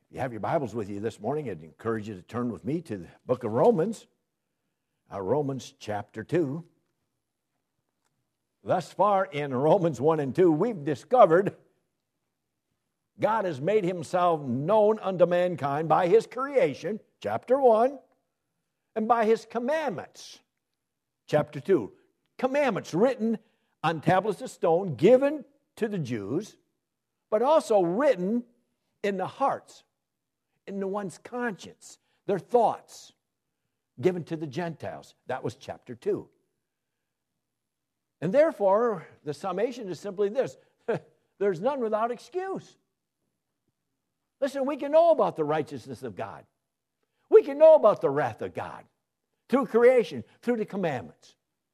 If you have your Bibles with you this morning, I'd encourage you to turn with me to the book of Romans, Romans chapter 2. Thus far in Romans 1 and 2, we've discovered God has made himself known unto mankind by his creation, chapter 1, and by his commandments, chapter 2. Commandments written on tablets of stone, given to the Jews, but also written in the hearts, in the one's conscience, their thoughts, given to the Gentiles. That was chapter 2. And therefore, the summation is simply this. There's none without excuse. Listen, we can know about the righteousness of God. We can know about the wrath of God through creation, through the commandments.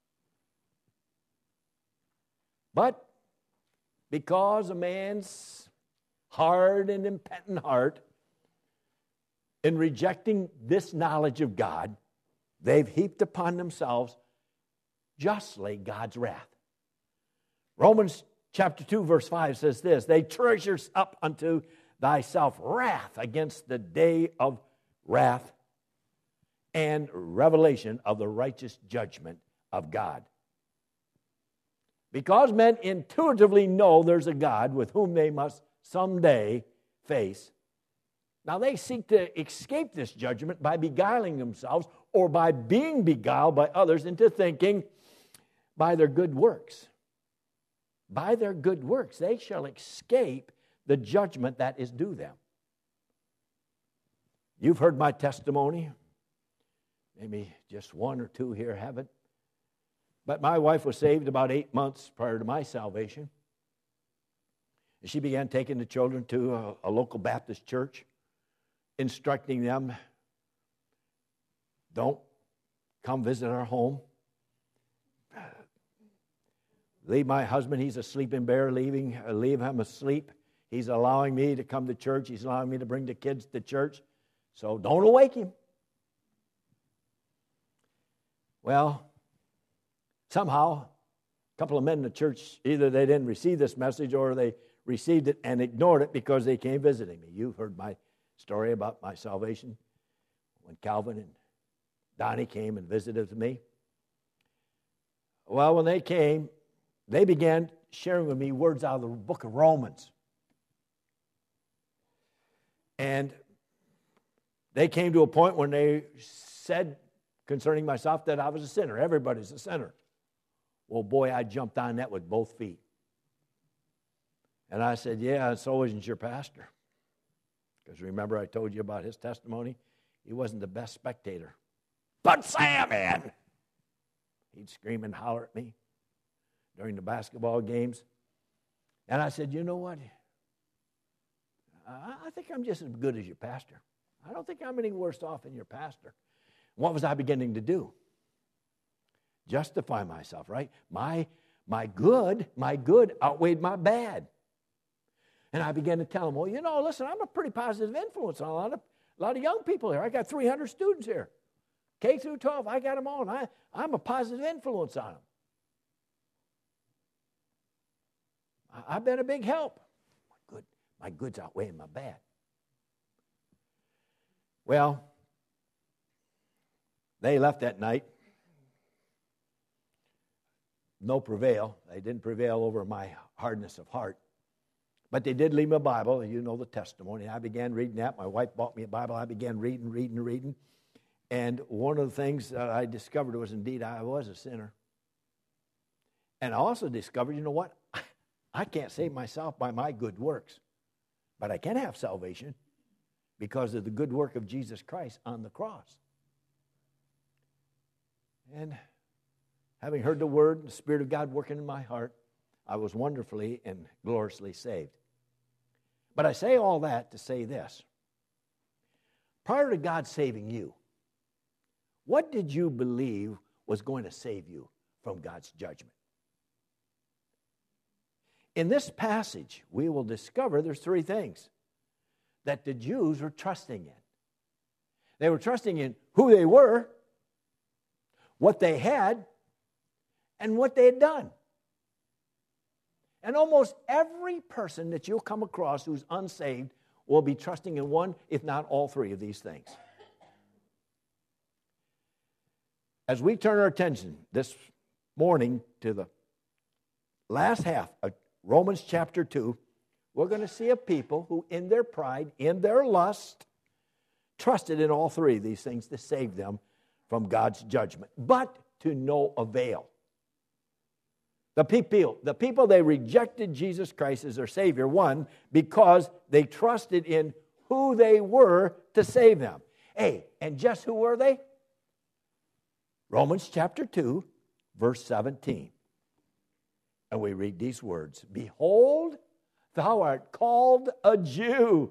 But because a man's hard and impenitent heart, in rejecting this knowledge of God, they've heaped upon themselves justly God's wrath. Romans chapter 2 verse 5 says this, they treasure up unto thyself wrath against the day of wrath and revelation of the righteous judgment of God. Because men intuitively know there's a God with whom they must someday face, now they seek to escape this judgment by beguiling themselves or by being beguiled by others into thinking by their good works. By their good works, they shall escape the judgment that is due them. You've heard my testimony. Maybe just one or two here haven't. But my wife was saved about 8 months prior to my salvation. And she began taking the children to a local Baptist church, instructing them, don't come visit our home. Leave my husband, he's a sleeping bear, leave him asleep. He's allowing me to come to church. He's allowing me to bring the kids to church. So don't awake him. Well, somehow, a couple of men in the church, either they didn't receive this message or they received it and ignored it because they came visiting me. You've heard my story about my salvation when Calvin and Donnie came and visited me. Well, when they came, they began sharing with me words out of the book of Romans. And they came to a point when they said concerning myself that I was a sinner. Everybody's a sinner. Well, boy, I jumped on that with both feet. And I said, yeah, and so isn't your pastor. Because remember I told you about his testimony? He wasn't the best spectator. But Sam, man! He'd scream and holler at me during the basketball games. And I said, you know what? I think I'm just as good as your pastor. I don't think I'm any worse off than your pastor. What was I beginning to do? Justify myself, right? My good outweighed my bad. And I began to tell them, well, you know, listen, I'm a pretty positive influence on a lot of young people here. I got 300 students here. K through 12, I got them all. And I'm a positive influence on them. I've been a big help. My good's outweighing my bad. Well, they left that night. No prevail. They didn't prevail over my hardness of heart. But they did leave me a Bible. You know the testimony. I began reading that. My wife bought me a Bible. I began reading. And one of the things that I discovered was indeed I was a sinner. And I also discovered, you know what? I can't save myself by my good works. But I can have salvation because of the good work of Jesus Christ on the cross. And having heard the word, the Spirit of God working in my heart, I was wonderfully and gloriously saved. But I say all that to say this. Prior to God saving you, what did you believe was going to save you from God's judgment? In this passage, we will discover there's three things that the Jews were trusting in. They were trusting in who they were, what they had, and what they had done. And almost every person that you'll come across who's unsaved will be trusting in one, if not all three of these things. As we turn our attention this morning to the last half of Romans chapter 2, we're going to see a people who, in their pride, in their lust, trusted in all three of these things to save them from God's judgment, but to no avail. The people, they rejected Jesus Christ as their Savior, one, because they trusted in who they were to save them. Hey, and just who were they? Romans chapter 2, verse 17. And we read these words, "Behold, thou art called a Jew."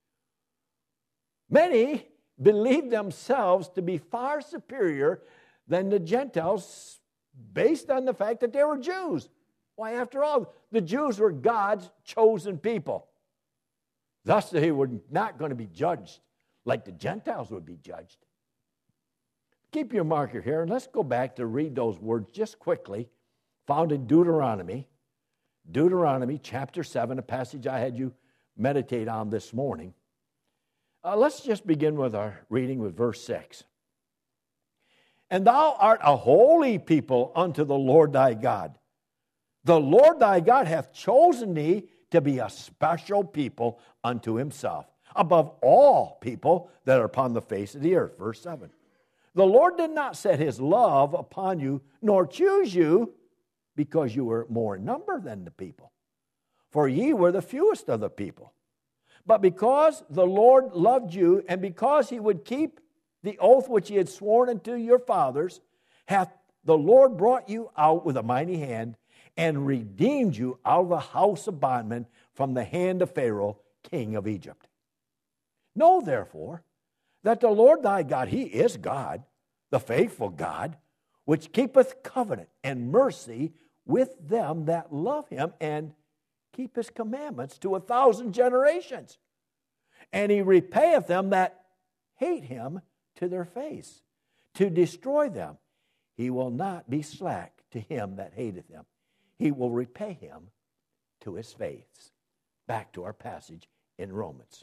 Many believed themselves to be far superior than the Gentiles based on the fact that they were Jews. Why, after all, the Jews were God's chosen people. Thus, they were not going to be judged like the Gentiles would be judged. Keep your marker here, and let's go back to read those words just quickly, found in Deuteronomy chapter 7, a passage I had you meditate on this morning. Let's just begin with our reading with verse 6. "And thou art a holy people unto the Lord thy God. The Lord thy God hath chosen thee to be a special people unto himself, above all people that are upon the face of the earth." Verse 7. "The Lord did not set his love upon you, nor choose you, because you were more in number than the people. For ye were the fewest of the people. But because the Lord loved you, and because he would keep the oath which he had sworn unto your fathers, hath the Lord brought you out with a mighty hand, and redeemed you out of the house of bondmen from the hand of Pharaoh, king of Egypt. Know therefore that the Lord thy God, he is God, the faithful God, which keepeth covenant and mercy with them that love him and keep his commandments to 1,000 generations. And he repayeth them that hate him to their face, to destroy them. He will not be slack to him that hateth him. He will repay him to his face." Back to our passage in Romans.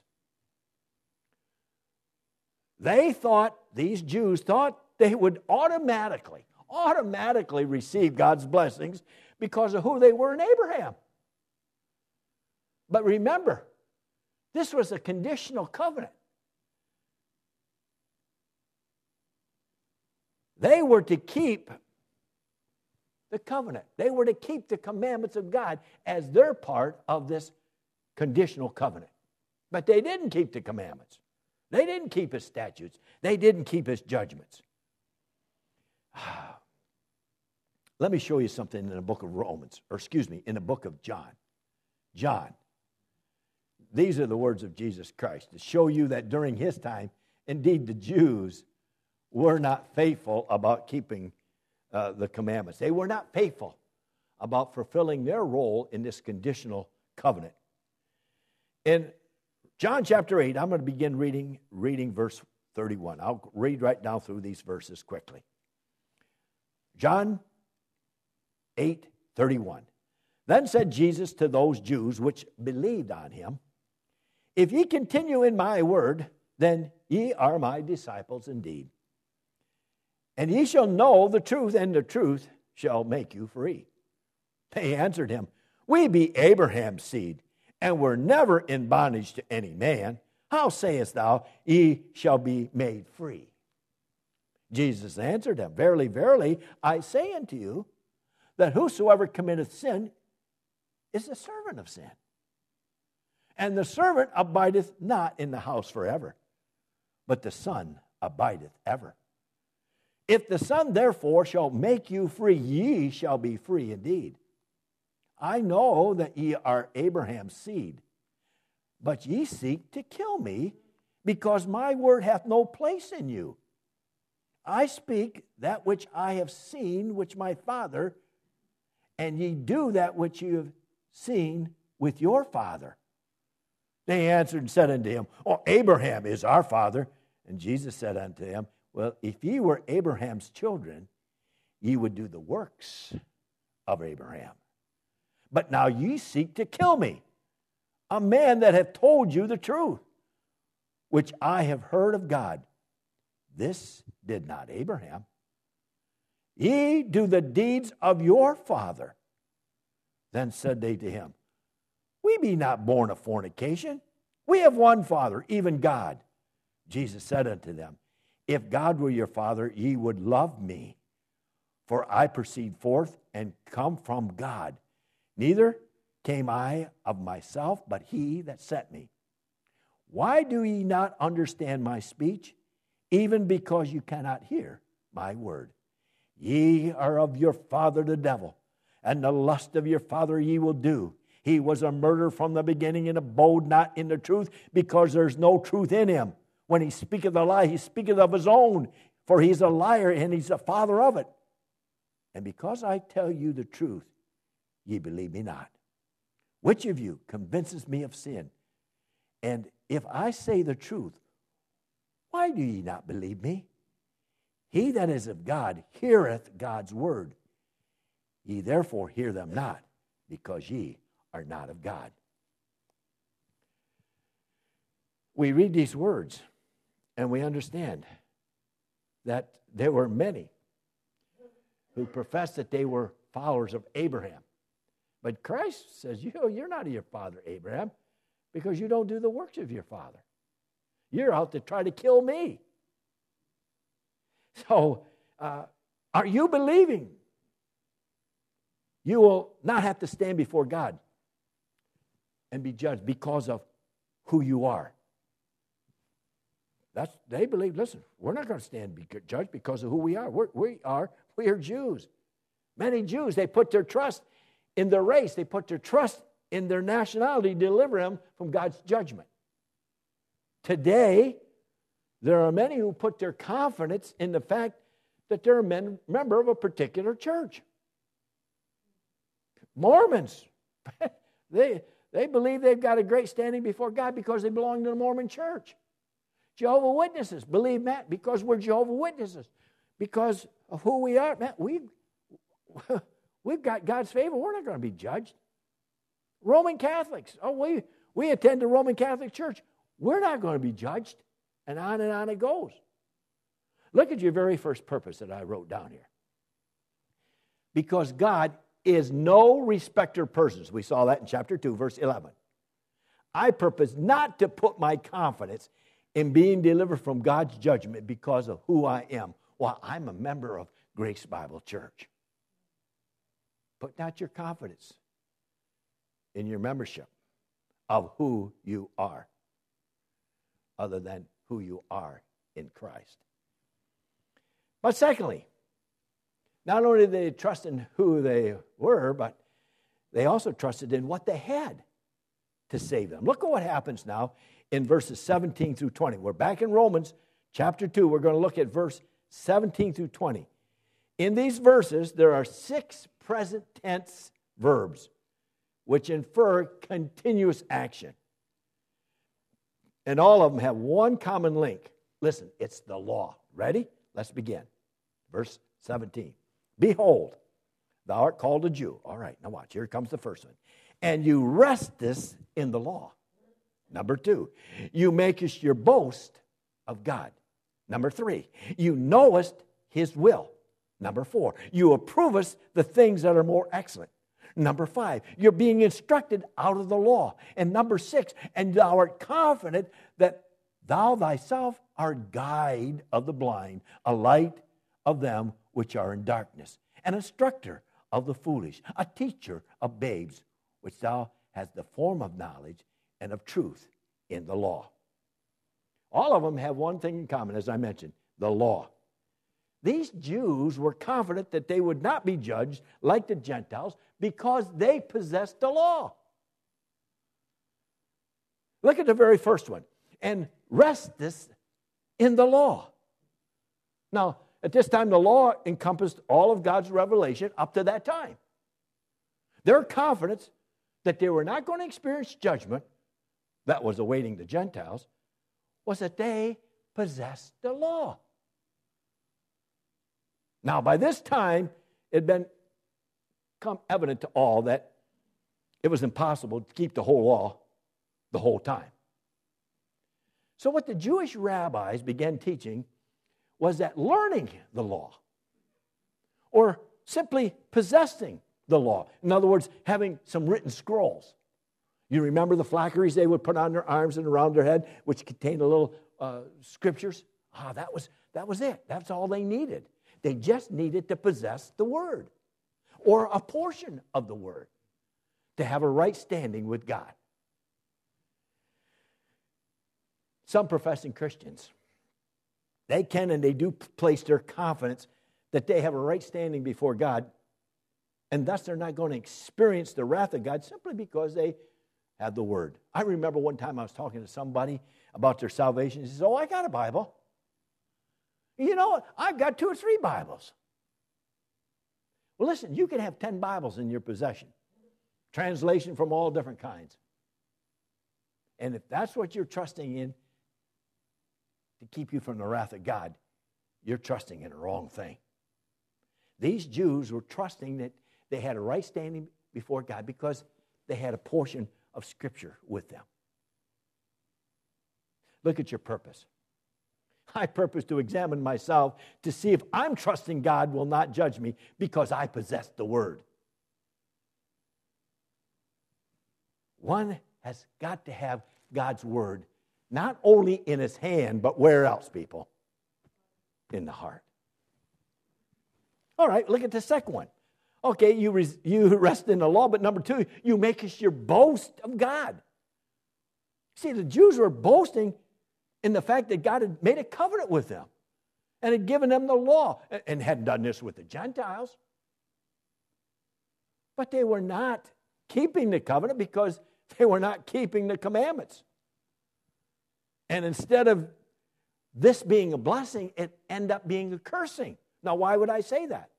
These Jews thought they would automatically receive God's blessings because of who they were in Abraham. But remember, this was a conditional covenant. They were to keep the covenant. They were to keep the commandments of God as their part of this conditional covenant. But they didn't keep the commandments. They didn't keep his statutes. They didn't keep his judgments. Let me show you something in the book of in the book of John. John. These are the words of Jesus Christ to show you that during his time, indeed, the Jews were not faithful about keeping the commandments. They were not faithful about fulfilling their role in this conditional covenant. In John chapter 8, I'm going to begin reading verse 31. I'll read right down through these verses quickly. John 8:31. "Then said Jesus to those Jews which believed on him, If ye continue in my word, then ye are my disciples indeed. And ye shall know the truth, and the truth shall make you free. They answered him, We be Abraham's seed, and were never in bondage to any man. How sayest thou, ye shall be made free? Jesus answered them, Verily, verily, I say unto you, that whosoever committeth sin is the servant of sin. And the servant abideth not in the house forever, but the Son abideth ever. If the Son therefore shall make you free, ye shall be free indeed. I know that ye are Abraham's seed, but ye seek to kill me, because my word hath no place in you. I speak that which I have seen, which my Father, and ye do that which you have seen with your father. They answered and said unto him, Abraham is our father. And Jesus said unto him, Well, if ye were Abraham's children, ye would do the works of Abraham. But now ye seek to kill me, a man that hath told you the truth, which I have heard of God. This did not Abraham. Ye do the deeds of your father. Then said they to him, We be not born of fornication. We have one Father, even God. Jesus said unto them, If God were your Father, ye would love me. For I proceed forth and come from God. Neither came I of myself, but he that sent me. Why do ye not understand my speech? Even because you cannot hear my word. Ye are of your father the devil, and the lust of your father ye will do. He was a murderer from the beginning, and abode not in the truth, because there's no truth in him. When he speaketh a lie, he speaketh of his own, for he's a liar, and he's the father of it. And because I tell you the truth, ye believe me not. Which of you convinces me of sin? And if I say the truth, why do ye not believe me? He that is of God heareth God's word. Ye therefore hear them not, because ye are not of God. We read these words, and we understand that there were many who professed that they were followers of Abraham. But Christ says, you're not your father Abraham, because you don't do the works of your father. You're out to try to kill me. So, are you believing you will not have to stand before God and be judged because of who you are? They believe, listen, we're not going to stand and be judged because of who we are. We are Jews. Many Jews, they put their trust in their race. They put their trust in their nationality to deliver them from God's judgment. Today, there are many who put their confidence in the fact that they're a member of a particular church. Mormons, they believe they've got a great standing before God because they belong to the Mormon church. Jehovah's Witnesses believe that because we're Jehovah's Witnesses, because of who we are. Man, we've got God's favor. We're not going to be judged. Roman Catholics, we attend the Roman Catholic Church. We're not going to be judged. And on it goes. Look at your very first purpose that I wrote down here. Because God is no respecter of persons. We saw that in chapter 2, verse 11. I purpose not to put my confidence in being delivered from God's judgment because of who I am. Well, I'm a member of Grace Bible Church. Put not your confidence in your membership of who you are, other than who you are in Christ. But secondly, not only did they trust in who they were, but they also trusted in what they had to save them. Look at what happens now in verses 17 through 20. We're back in Romans chapter 2. We're going to look at verse 17 through 20. In these verses, there are 6 present tense verbs which infer continuous action. And all of them have one common link. Listen, it's the law. Ready? Let's begin. Verse 17. Behold, thou art called a Jew. All right, now watch. Here comes the first one. And you restest in the law. Number 2, you makest your boast of God. Number 3, you knowest his will. Number 4, you approvest the things that are more excellent. Number 5, you're being instructed out of the law. And number 6, and thou art confident that thou thyself art guide of the blind, a light of them which are in darkness, an instructor of the foolish, a teacher of babes, which thou hast the form of knowledge and of truth in the law. All of them have one thing in common, as I mentioned, the law. These Jews were confident that they would not be judged like the Gentiles because they possessed the law. Look at the very first one. And restest in the law. Now, at this time, the law encompassed all of God's revelation up to that time. Their confidence that they were not going to experience judgment that was awaiting the Gentiles was that they possessed the law. Now, by this time, it had become evident to all that it was impossible to keep the whole law the whole time. So what the Jewish rabbis began teaching was that learning the law, or simply possessing the law, in other words, having some written scrolls. You remember the phylacteries they would put on their arms and around their head, which contained a little scriptures? That was it. That's all they needed. They just needed to possess the Word, or a portion of the Word, to have a right standing with God. Some professing Christians, they can and they do place their confidence that they have a right standing before God, and thus they're not going to experience the wrath of God simply because they have the Word. I remember one time I was talking to somebody about their salvation. He says, I got a Bible. You know what? I've got 2 or 3 Bibles. Well, listen, you can have 10 Bibles in your possession. Translation from all different kinds. And if that's what you're trusting in to keep you from the wrath of God, you're trusting in the wrong thing. These Jews were trusting that they had a right standing before God because they had a portion of Scripture with them. Look at your purpose. I purpose to examine myself to see if I'm trusting God will not judge me because I possess the Word. One has got to have God's Word, not only in his hand, but where else, people? In the heart. All right, look at the second one. Okay, you rest in the law, but number 2, you make us your boast of God. See, the Jews were boasting in the fact that God had made a covenant with them and had given them the law and hadn't done this with the Gentiles. But they were not keeping the covenant because they were not keeping the commandments. And instead of this being a blessing, it ended up being a cursing. Now, why would I say that?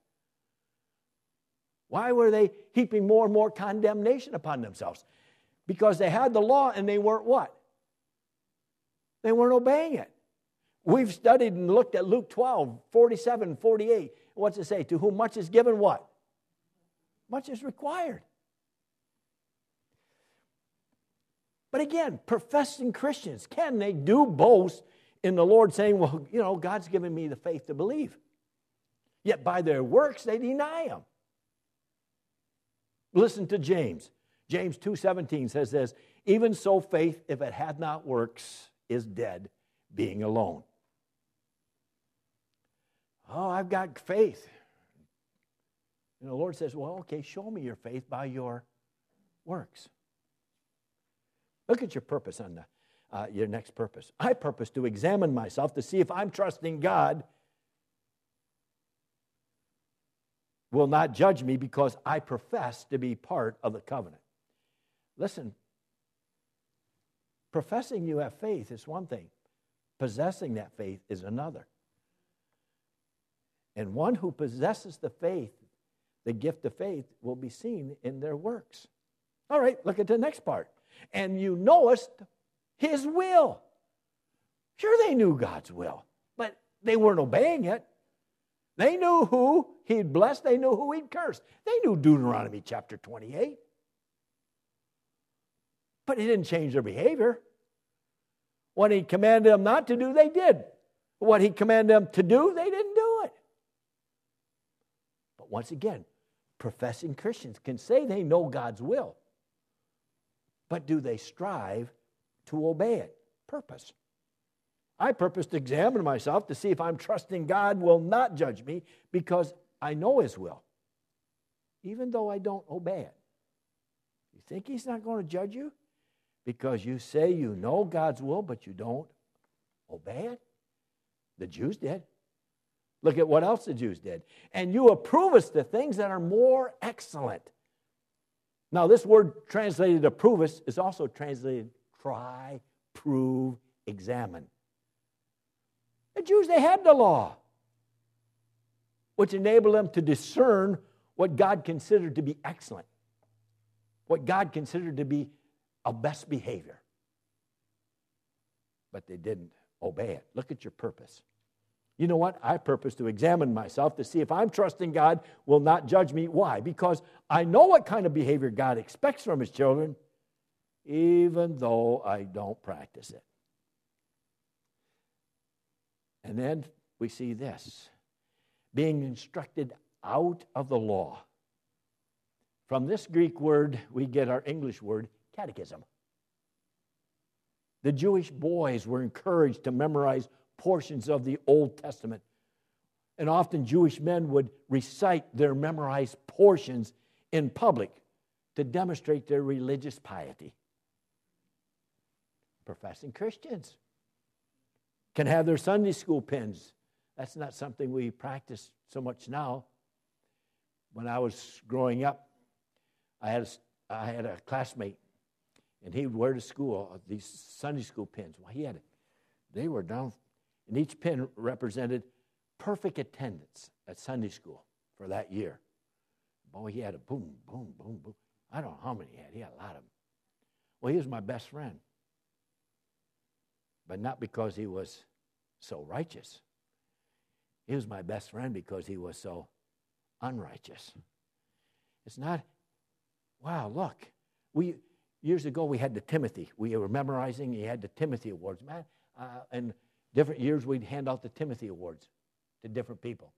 Why were they heaping more and more condemnation upon themselves? Because they had the law and they weren't what? They weren't obeying it. We've studied and looked at Luke 12, 47, 48. What's it say? To whom much is given, what? Much is required. But again, professing Christians, they do boast in the Lord, saying, well, God's given me the faith to believe. Yet by their works, they deny Him. Listen to James. James 2:17 says this, even so faith, if it hath not works, is dead, being alone. I've got faith. And the Lord says, well, okay, show me your faith by your works. Look at your purpose on your next purpose. I purpose to examine myself to see if I'm trusting God will not judge me because I profess to be part of the covenant. Listen, professing you have faith is one thing. Possessing that faith is another. And one who possesses the faith, the gift of faith, will be seen in their works. All right, look at the next part. And you knowest His will. Sure, they knew God's will, but they weren't obeying it. They knew who He'd blessed. They knew who He'd cursed. They knew Deuteronomy chapter 28. But He didn't change their behavior. What He commanded them not to do, they did. What He commanded them to do, they didn't do it. But once again, professing Christians can say they know God's will. But do they strive to obey it? Purpose. I purpose to examine myself to see if I'm trusting God will not judge me because I know His will, even though I don't obey it. You think He's not going to judge you because you say you know God's will, but you don't obey it? The Jews did. Look at what else the Jews did. And you approvest the things that are more excellent. Now, this word translated approvest is also translated try, prove, examine. The Jews, they had the law, which enabled them to discern what God considered to be excellent, what God considered to be a best behavior. But they didn't obey it. Look at your purpose. You know what? I purpose to examine myself to see if I'm trusting God will not judge me. Why? Because I know what kind of behavior God expects from His children, even though I don't practice it. And then we see this, being instructed out of the law. From this Greek word, we get our English word, catechism. The Jewish boys were encouraged to memorize portions of the Old Testament. And often Jewish men would recite their memorized portions in public to demonstrate their religious piety. Professing Christians can have their Sunday school pins. That's not something we practice so much now. When I was growing up, I had a classmate, and he would wear to school these Sunday school pins. Well, they were down, and each pin represented perfect attendance at Sunday school for that year. Boy, he had a boom, boom, boom, boom. I don't know how many he had. He had a lot of them. Well, he was my best friend. But not because he was so righteous. He was my best friend because he was so unrighteous. It's not, wow, look. Years ago, we had the Timothy. We were memorizing, he had the Timothy Awards. Man, and different years, we'd hand out the Timothy Awards to different people.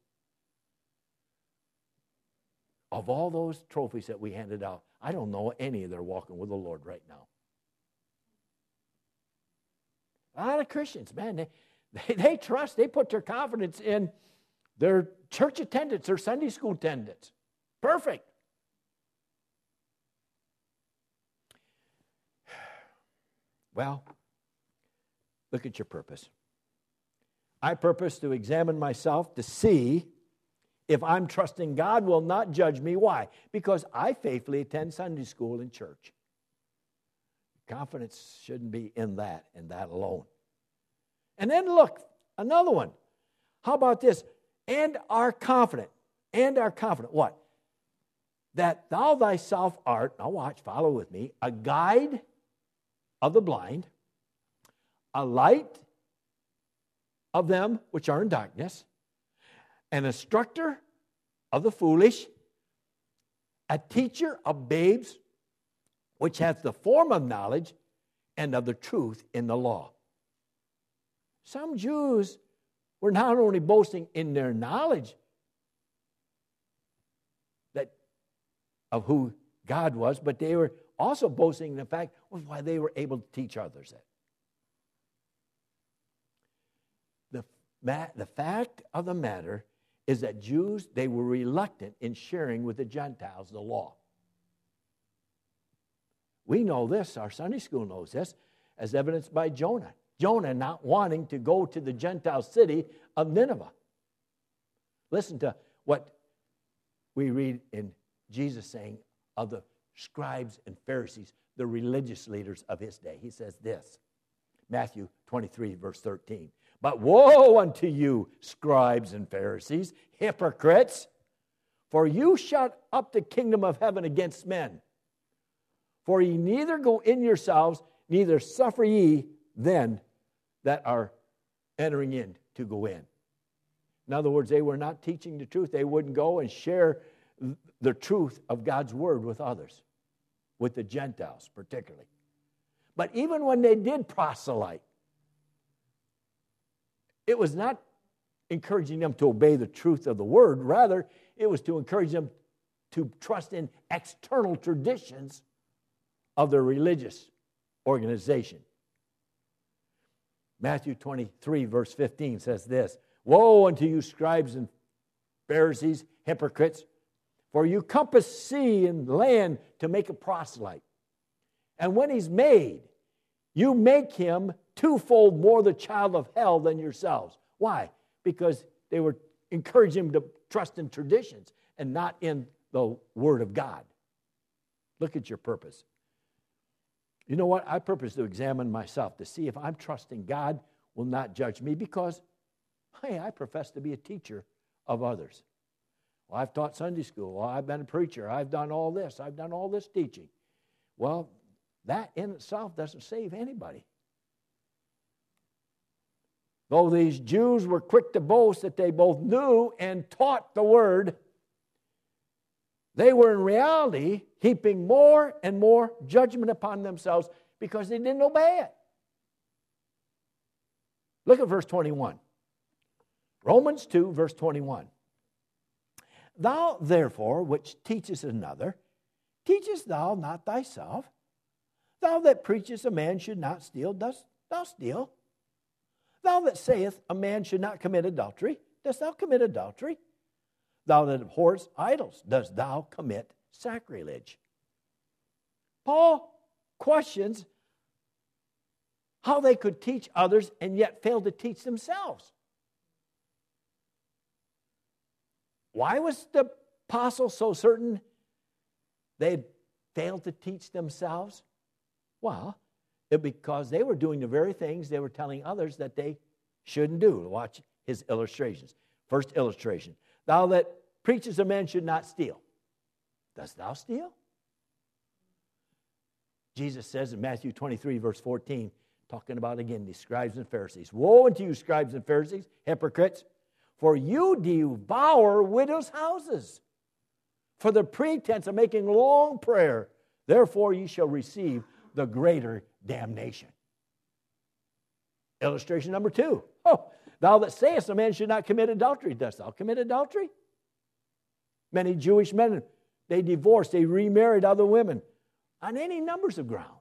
Of all those trophies that we handed out, I don't know any that are walking with the Lord right now. A lot of Christians, man, they trust, they put their confidence in their church attendance, their Sunday school attendance. Perfect. Well, look at your purpose. I purpose to examine myself to see if I'm trusting God will not judge me. Why? Because I faithfully attend Sunday school and church. Confidence shouldn't be in that and that alone. And then look, another one. How about this? And are confident. And are confident. What? That thou thyself art, now watch, follow with me, a guide of the blind, a light of them which are in darkness, an instructor of the foolish, a teacher of babes, which hath the form of knowledge and of the truth in the law. Some Jews were not only boasting in their knowledge of who God was, but they were also boasting in the fact of why they were able to teach others it. The fact of the matter is that Jews, they were reluctant in sharing with the Gentiles the law. We know this, our Sunday school knows this, as evidenced by Jonah. Jonah not wanting to go to the Gentile city of Nineveh. Listen to what we read in Jesus saying of the scribes and Pharisees, the religious leaders of his day. He says this, Matthew 23, verse 13. But woe unto you, scribes and Pharisees, hypocrites, for you shut up the kingdom of heaven against men. For ye neither go in yourselves, neither suffer ye them that are entering in to go in. In other words, they were not teaching the truth. They wouldn't go and share the truth of God's word with others, with the Gentiles particularly. But even when they did proselyte, it was not encouraging them to obey the truth of the word. Rather, it was to encourage them to trust in external traditions of their religious organization. Matthew 23, verse 15 says this, woe unto you, scribes and Pharisees, hypocrites, for you compass sea and land to make a proselyte. And when he's made, you make him twofold more the child of hell than yourselves. Why? Because they were encouraging him to trust in traditions and not in the Word of God. Look at your purpose. You know what? I purpose to examine myself to see if I'm trusting God will not judge me because, hey, I profess to be a teacher of others. Well, I've taught Sunday school. Well, I've been a preacher. I've done all this. I've done all this teaching. Well, that in itself doesn't save anybody. Though these Jews were quick to boast that they both knew and taught the word, they were in reality heaping more and more judgment upon themselves because they didn't obey it. Look at verse 21. Romans 2, verse 21. Thou therefore, which teachest another, teachest thou not thyself? Thou that preachest a man should not steal, dost thou steal? Thou that sayest a man should not commit adultery, dost thou commit adultery? Thou that abhorrest idols, dost thou commit sacrilege? Paul questions how they could teach others and yet fail to teach themselves. Why was the apostle so certain they had failed to teach themselves? Well, because they were doing the very things they were telling others that they shouldn't do. Watch his illustrations. First illustration. Thou that preachest a man should not steal. Dost thou steal? Jesus says in Matthew 23, verse 14, talking about, again, the scribes and Pharisees. Woe unto you, scribes and Pharisees, hypocrites, for you devour widows' houses for the pretense of making long prayer. Therefore ye shall receive the greater damnation. Illustration number 2. Oh, thou that sayest a man should not commit adultery, dost thou commit adultery? Many Jewish men, they divorced, they remarried other women on any numbers of grounds.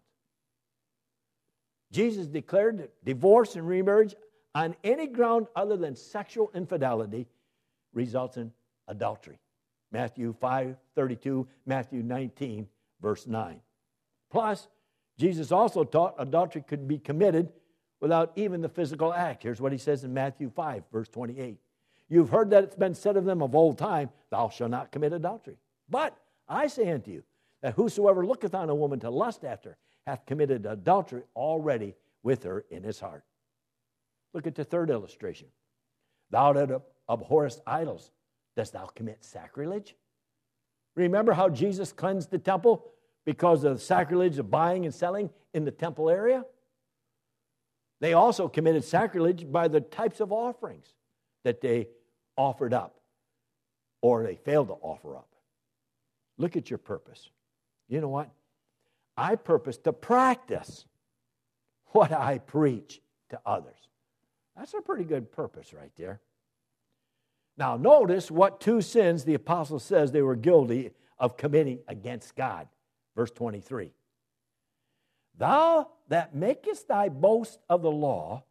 Jesus declared that divorce and remarriage on any ground other than sexual infidelity results in adultery. Matthew 5:32, Matthew 19, verse 9. Plus, Jesus also taught adultery could be committed without even the physical act. Here's what he says in Matthew 5, verse 28. You've heard that it's been said of them of old time, thou shalt not commit adultery. But I say unto you, that whosoever looketh on a woman to lust after hath committed adultery already with her in his heart. Look at the third illustration. Thou that abhorrest idols, dost thou commit sacrilege? Remember how Jesus cleansed the temple because of the sacrilege of buying and selling in the temple area? They also committed sacrilege by the types of offerings that they offered up or they failed to offer up. Look at your purpose. You know what? I purpose to practice what I preach to others. That's a pretty good purpose right there. Now, notice what 2 sins the apostle says they were guilty of committing against God. Verse 23. Thou that makest thy boast of the law,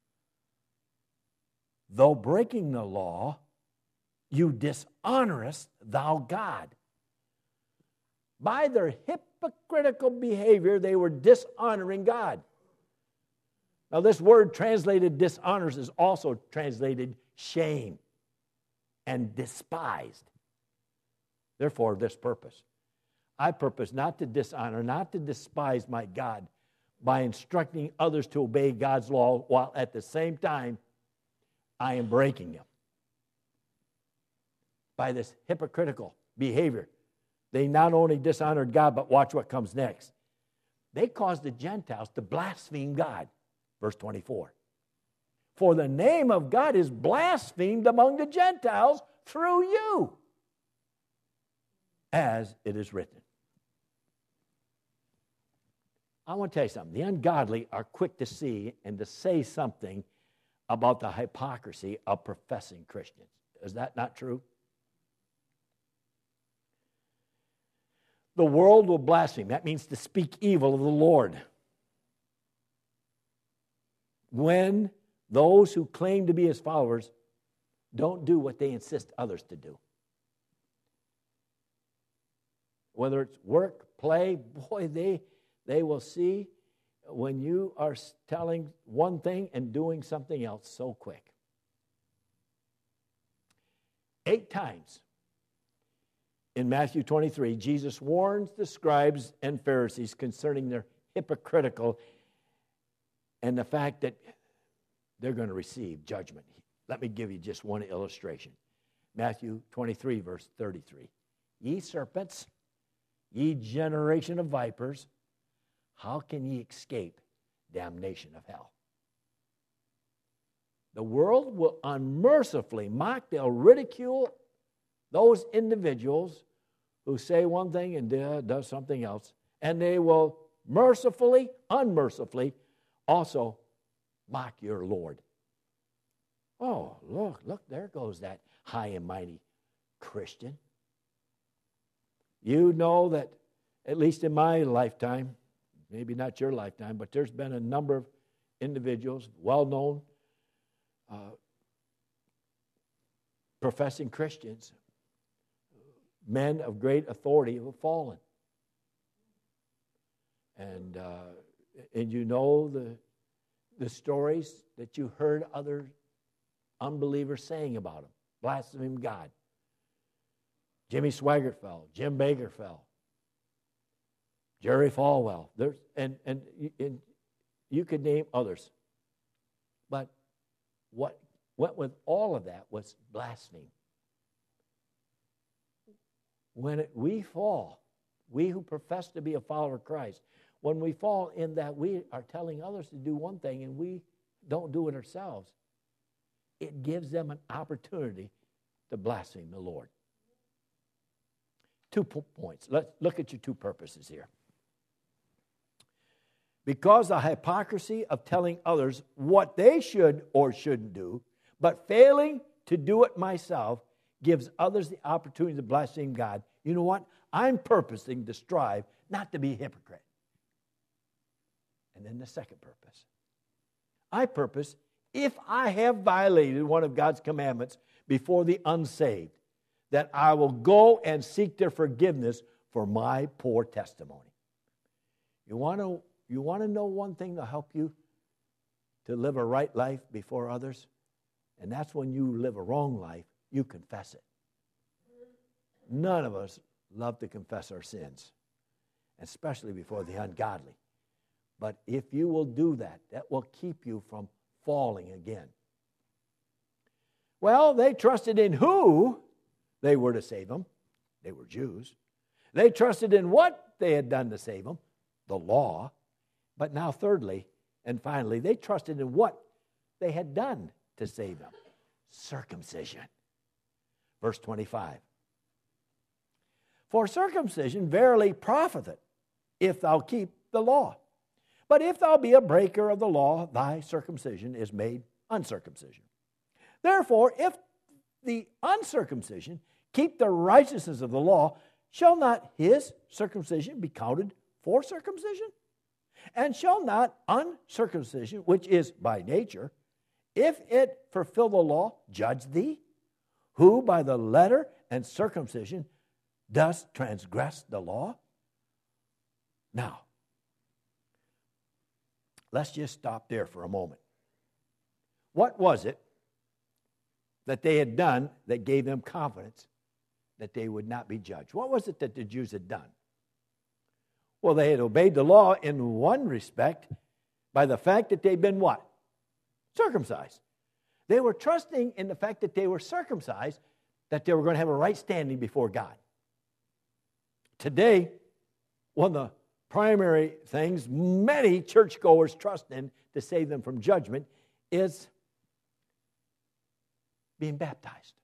though breaking the law, you dishonorest thou God. By their hypocritical behavior, they were dishonoring God. Now, this word translated dishonors is also translated shame and despised. Therefore, this purpose. I purpose not to dishonor, not to despise my God by instructing others to obey God's law while at the same time I am breaking them. By this hypocritical behavior, they not only dishonored God, but watch what comes next. They caused the Gentiles to blaspheme God. Verse 24. For the name of God is blasphemed among the Gentiles through you, as it is written. I want to tell you something. The ungodly are quick to see and to say something about the hypocrisy of professing Christians. Is that not true? The world will blaspheme. That means to speak evil of the Lord. When those who claim to be his followers don't do what they insist others to do. Whether it's work, play, boy, they will see when you are telling one thing and doing something else so quick. 8 times in Matthew 23, Jesus warns the scribes and Pharisees concerning their hypocritical and the fact that they're going to receive judgment. Let me give you just one illustration. Matthew 23, verse 33. Ye serpents, ye generation of vipers, how can ye escape damnation of hell? The world will unmercifully mock, they'll ridicule those individuals who say one thing and does something else. And they will unmercifully, also mock your Lord. Oh, look, there goes that high and mighty Christian. You know that, at least in my lifetime, maybe not your lifetime, but there's been a number of individuals, well-known, professing Christians, men of great authority who have fallen. And you know the stories that you heard other unbelievers saying about them, blaspheming God. Jimmy Swaggart fell, Jim Baker fell, Jerry Falwell. And you could name others. But what went with all of that was blasphemy. When we fall, we who profess to be a follower of Christ, when we fall in that we are telling others to do one thing and we don't do it ourselves, it gives them an opportunity to blaspheme the Lord. 2 points. Let's look at your 2 purposes here. Because the hypocrisy of telling others what they should or shouldn't do, but failing to do it myself, gives others the opportunity to blaspheme God. You know what? I'm purposing to strive not to be a hypocrite. And then the second purpose. I purpose, if I have violated one of God's commandments before the unsaved, that I will go and seek their forgiveness for my poor testimony. You want to know one thing to help you to live a right life before others? And that's when you live a wrong life, you confess it. None of us love to confess our sins, especially before the ungodly. But if you will do that, that will keep you from falling again. Well, they trusted in who they were to save them. They were Jews. They trusted in what they had done to save them, the law. But now thirdly and finally, they trusted in what they had done to save them, circumcision. Verse 25. For circumcision verily profiteth, if thou keep the law. But if thou be a breaker of the law, thy circumcision is made uncircumcision. Therefore, if the uncircumcision keep the righteousness of the law, shall not his circumcision be counted for circumcision? And shall not uncircumcision, which is by nature, if it fulfill the law, judge thee, who by the letter and circumcision does transgress the law? Now, let's just stop there for a moment. What was it that they had done that gave them confidence that they would not be judged? What was it that the Jews had done? Well, they had obeyed the law in one respect by the fact that they'd been what? Circumcised. They were trusting in the fact that they were circumcised, that they were going to have a right standing before God. Today, one of the primary things many churchgoers trust in to save them from judgment is being baptized.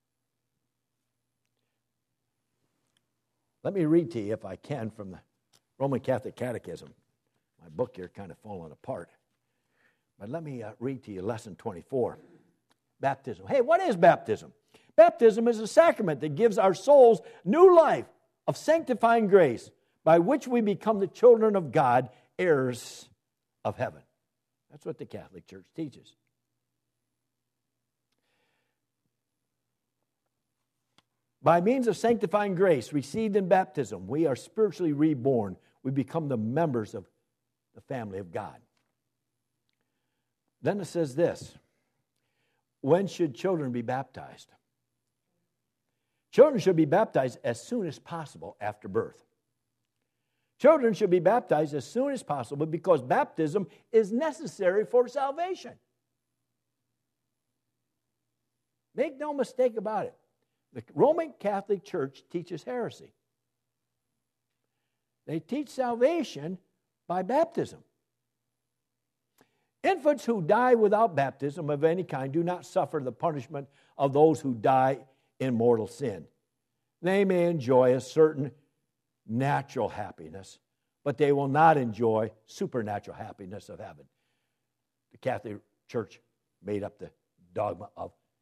Let me read to you, if I can, from the Roman Catholic Catechism. My book here kind of falling apart. But let me read to you lesson 24. Baptism. Hey, what is baptism? Baptism is a sacrament that gives our souls new life of sanctifying grace by which we become the children of God, heirs of heaven. That's what the Catholic Church teaches. By means of sanctifying grace received in baptism, we are spiritually reborn. We become the members of the family of God. Then it says this: when should children be baptized? Children should be baptized as soon as possible after birth. Children should be baptized as soon as possible because baptism is necessary for salvation. Make no mistake about it. The Roman Catholic Church teaches heresy. They teach salvation by baptism. Infants who die without baptism of any kind do not suffer the punishment of those who die in mortal sin. They may enjoy a certain natural happiness, but they will not enjoy supernatural happiness of heaven. The Catholic Church made up the dogma of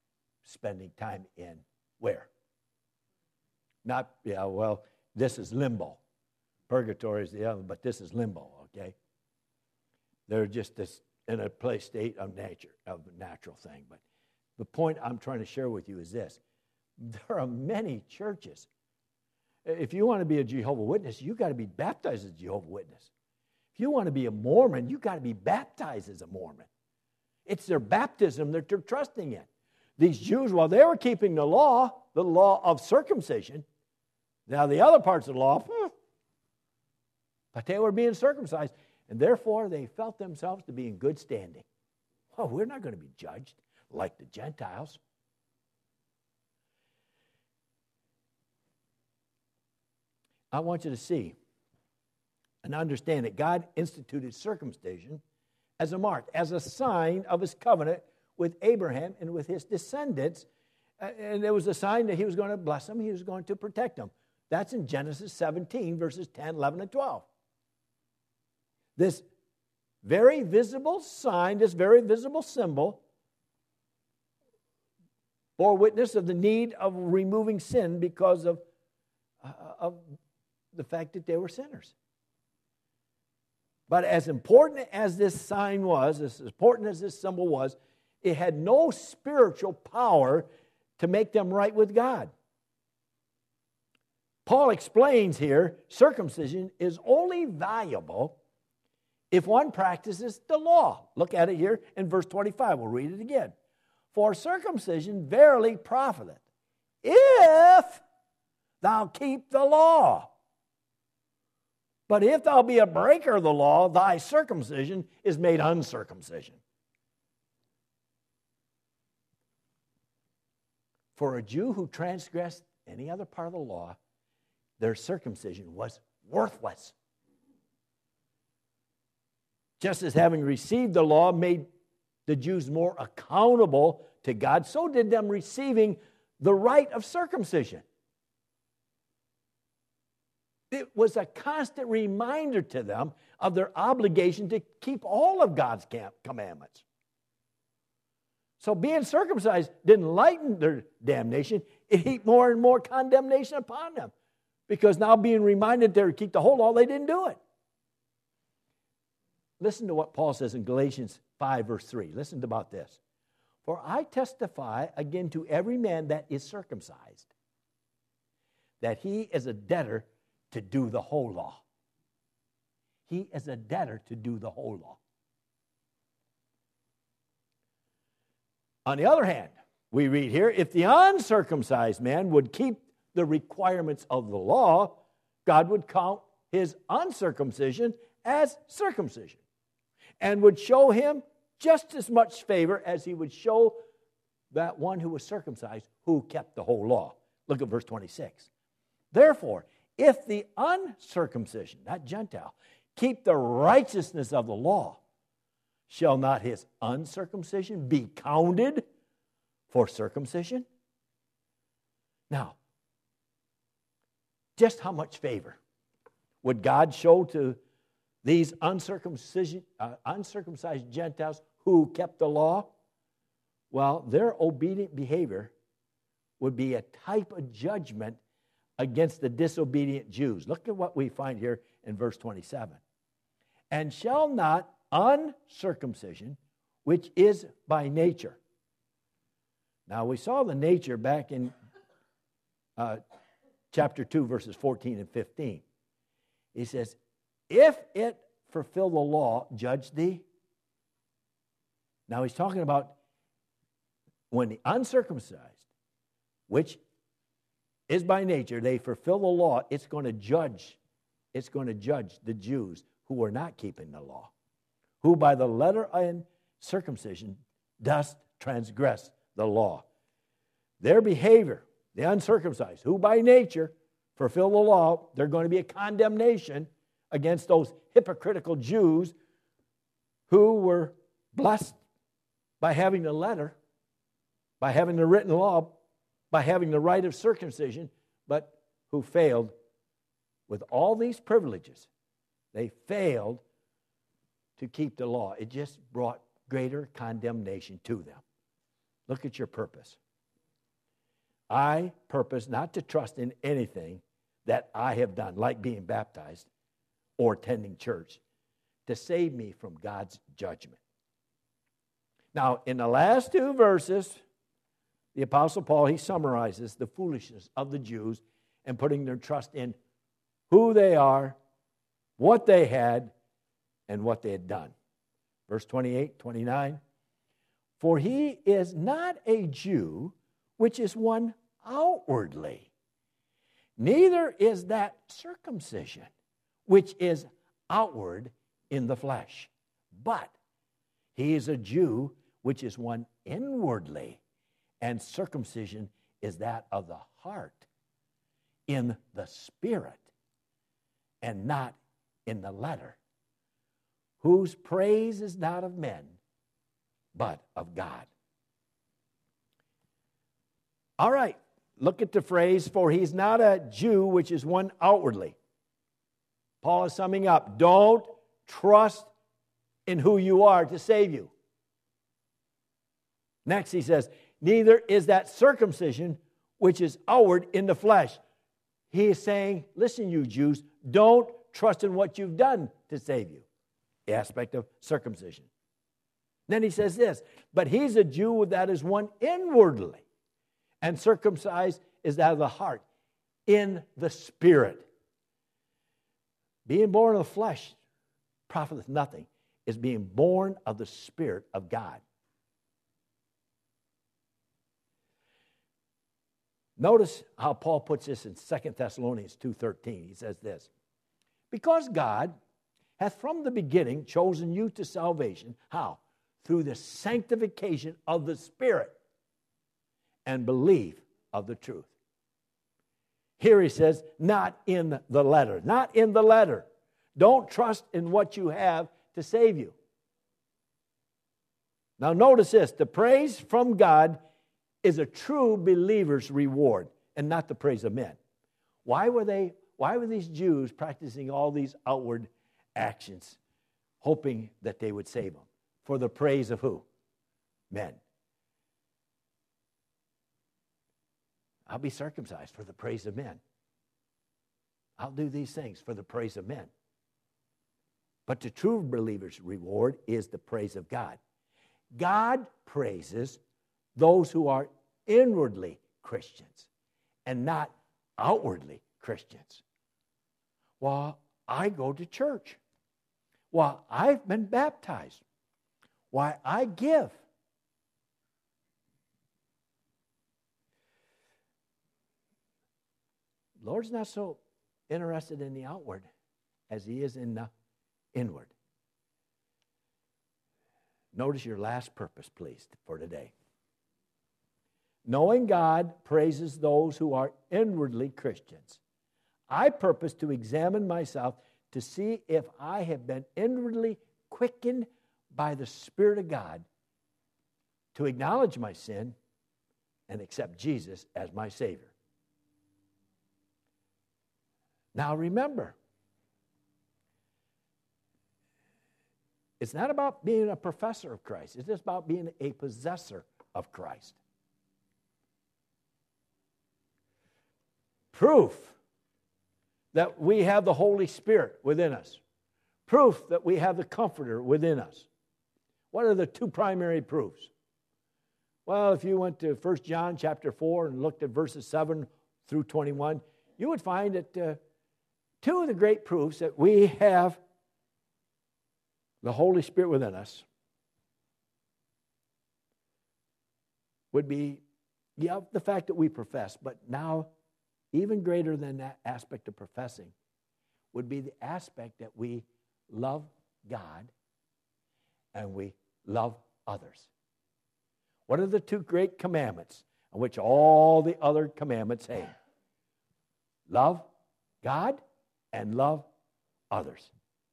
spending time in where? Not, this is limbo. Purgatory is the other, but this is limbo, okay? They're just this in a place state of nature, of a natural thing. But the point I'm trying to share with you is this. There are many churches. If you want to be a Jehovah's Witness, you've got to be baptized as a Jehovah's Witness. If you want to be a Mormon, you've got to be baptized as a Mormon. It's their baptism that they're trusting in. These Jews, while they were keeping the law of circumcision, now the other parts of the law, but they were being circumcised, and therefore they felt themselves to be in good standing. Well, we're not going to be judged like the Gentiles. I want you to see and understand that God instituted circumcision as a mark, as a sign of his covenant with Abraham and with his descendants. And it was a sign that he was going to bless them, he was going to protect them. That's in Genesis 17, verses 10, 11, and 12. This very visible sign, this very visible symbol, bore witness of the need of removing sin because of the fact that they were sinners. But as important as this sign was, as important as this symbol was, it had no spiritual power to make them right with God. Paul explains here, circumcision is only valuable if one practices the law. Look at it here in verse 25. We'll read it again. For circumcision verily profiteth, if thou keep the law. But if thou be a breaker of the law, thy circumcision is made uncircumcision. For a Jew who transgressed any other part of the law, their circumcision was worthless. Just as having received the law made the Jews more accountable to God, so did them receiving the rite of circumcision. It was a constant reminder to them of their obligation to keep all of God's commandments. So being circumcised didn't lighten their damnation. It heaped more and more condemnation upon them. Because now being reminded to keep the whole law, they didn't do it. Listen to what Paul says in Galatians 5, verse 3. Listen about this. For I testify again to every man that is circumcised, that he is a debtor to do the whole law. He is a debtor to do the whole law. On the other hand, we read here, if the uncircumcised man would keep the requirements of the law, God would count his uncircumcision as circumcision and would show him just as much favor as he would show that one who was circumcised who kept the whole law. Look at verse 26. Therefore, if the uncircumcision, not Gentile, keep the righteousness of the law, shall not his uncircumcision be counted for circumcision? Now, just how much favor would God show to these uncircumcised Gentiles who kept the law? Well, their obedient behavior would be a type of judgment against the disobedient Jews. Look at what we find here in verse 27. And shall not uncircumcision, which is by nature. Now, we saw the nature back in chapter 2, verses 14 and 15. He says, if it fulfill the law, judge thee. Now, he's talking about when the uncircumcised, which is by nature, they fulfill the law, it's going to judge the Jews who are not keeping the law, who by the letter and circumcision dost transgress the law. Their behavior, the uncircumcised, who by nature fulfill the law, they're going to be a condemnation against those hypocritical Jews who were blessed by having the letter, by having the written law, by having the rite of circumcision, but who failed with all these privileges. They failed to keep the law. It just brought greater condemnation to them. Look at your purpose. I purpose not to trust in anything that I have done, like being baptized or attending church, to save me from God's judgment. Now, in the last two verses, the Apostle Paul, he summarizes the foolishness of the Jews and putting their trust in who they are, what they had, and what they had done. Verse 28, 29. For he is not a Jew, which is one outwardly. Neither is that circumcision, which is outward in the flesh. But he is a Jew, which is one inwardly. And circumcision is that of the heart, in the spirit, and not in the letter, whose praise is not of men, but of God. All right, look at the phrase, for he's not a Jew, which is one outwardly. Paul is summing up, don't trust in who you are to save you. Next he says, neither is that circumcision which is outward in the flesh. He is saying, listen, you Jews, don't trust in what you've done to save you. The aspect of circumcision. Then he says this, but he's a Jew that is one inwardly, and circumcised is that of the heart, in the spirit. Being born of the flesh profiteth nothing, is being born of the Spirit of God. Notice how Paul puts this in 2 Thessalonians 2:13. He says this, because God hath from the beginning chosen you to salvation. How? Through the sanctification of the Spirit and belief of the truth. Here he says, not in the letter. Not in the letter. Don't trust in what you have to save you. Now notice this, the praise from God is a true believer's reward and not the praise of men. Why were these Jews practicing all these outward actions, hoping that they would save them? For the praise of who? Men. I'll be circumcised for the praise of men. I'll do these things for the praise of men. But the true believer's reward is the praise of God. God praises those who are inwardly Christians and not outwardly Christians. Well, I go to church. Well, I've been baptized. Why, I give. The Lord's not so interested in the outward as he is in the inward. Notice your last purpose, please, for today. Knowing God praises those who are inwardly Christians. I purpose to examine myself to see if I have been inwardly quickened by the Spirit of God to acknowledge my sin and accept Jesus as my Savior. Now remember, it's not about being a professor of Christ. It's just about being a possessor of Christ. Proof that we have the Holy Spirit within us. Proof that we have the Comforter within us. What are the two primary proofs? Well, if you went to 1 John chapter 4 and looked at verses 7 through 21, you would find that two of the great proofs that we have the Holy Spirit within us would be, the fact that we profess, but now even greater than that aspect of professing would be the aspect that we love God and we love others. What are the two great commandments on which all the other commandments hang? Love God and love others.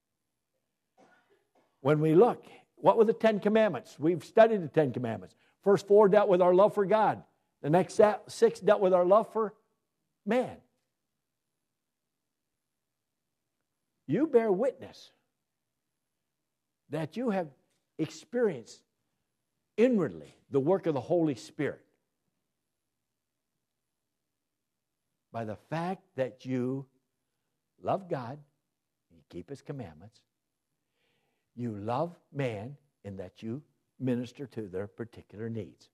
When we look, what were the 10 commandments? We've studied the 10 commandments. First 4 dealt with our love for God. The next 6 dealt with our love for man. You bear witness that you have experienced inwardly the work of the Holy Spirit. by the fact that you love God, you keep His commandments, you love man in that you minister to their particular needs.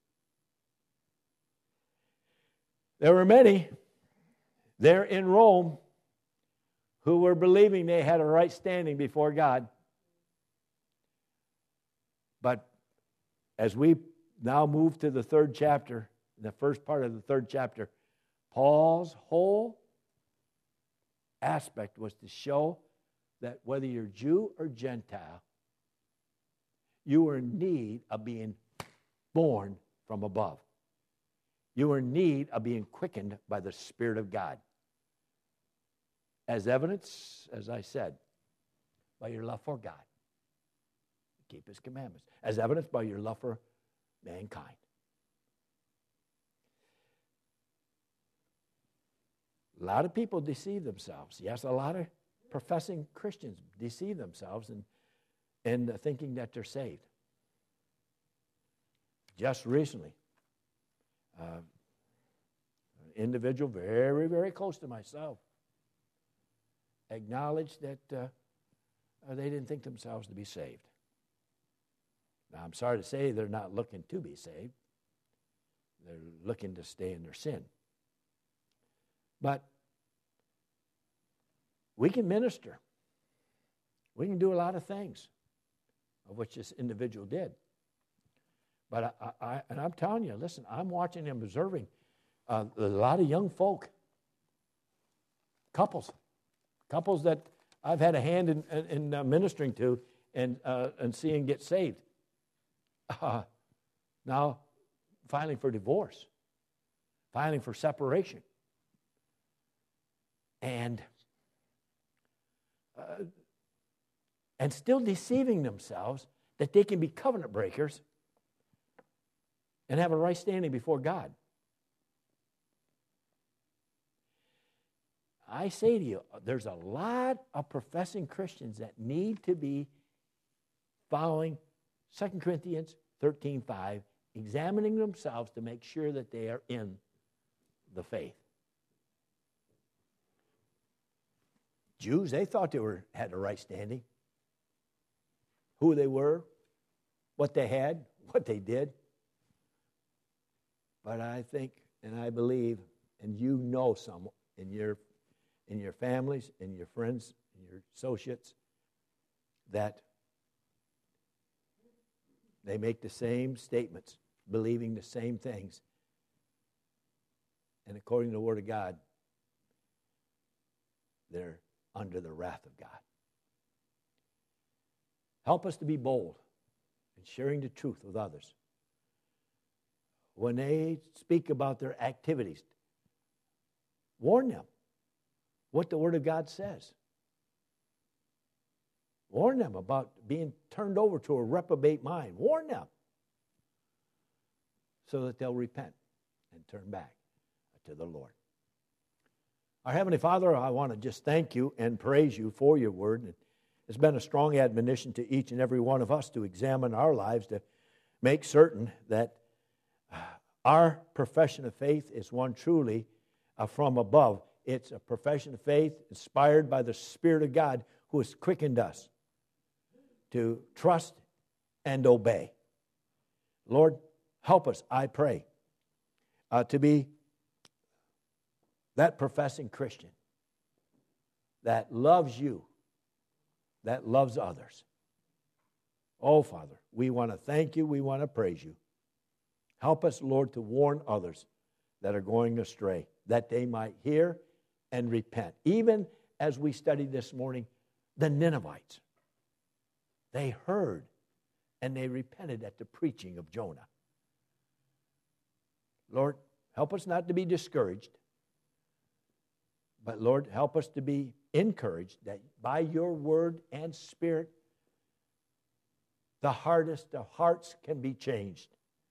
There were many there in Rome who were believing they had a right standing before God. But as we now move to the third chapter, the first part of the third chapter, Paul's whole aspect was to show that whether you're Jew or Gentile, you are in need of being born from above. You are in need of being quickened by the Spirit of God. As evidence, as I said, by your love for God. Keep His commandments. As evidence by your love for mankind. A lot of people deceive themselves. Yes, a lot of professing Christians deceive themselves in thinking that they're saved. Just recently, an individual very, very close to myself acknowledged that they didn't think themselves to be saved. Now, I'm sorry to say they're not looking to be saved. They're looking to stay in their sin. But we can minister. We can do a lot of things, of which this individual did. But I'm telling you, listen, I'm watching and observing a lot of young folk, couples that I've had a hand in ministering to and seeing get saved. Now, filing for divorce, filing for separation, and still deceiving themselves that they can be covenant breakers and have a right standing before God. I say to you, there's a lot of professing Christians that need to be following 2 Corinthians 13:5, examining themselves to make sure that they are in the faith. Jews, they thought they had a right standing. Who they were, what they had, what they did. But I think, and I believe, and you know some in your families, in your friends, in your associates, that they make the same statements, believing the same things. And according to the Word of God, they're under the wrath of God. Help us to be bold in sharing the truth with others. When they speak about their activities, warn them what the Word of God says. Warn them about being turned over to a reprobate mind. Warn them so that they'll repent and turn back to the Lord. Our Heavenly Father, I want to just thank you and praise you for your word. It's been a strong admonition to each and every one of us to examine our lives, to make certain that our profession of faith is one truly from above. It's a profession of faith inspired by the Spirit of God who has quickened us to trust and obey. Lord, help us, I pray, to be that professing Christian that loves you, that loves others. Oh, Father, we want to thank you, we want to praise you. Help us, Lord, to warn others that are going astray, that they might hear and repent. Even as we studied this morning, the Ninevites, they heard and they repented at the preaching of Jonah. Lord, help us not to be discouraged, but Lord, help us to be encouraged that by your word and Spirit, the hardest of hearts can be changed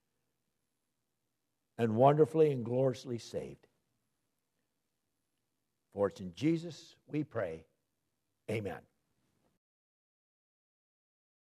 and wonderfully and gloriously saved. For it's in Jesus we pray. Amen.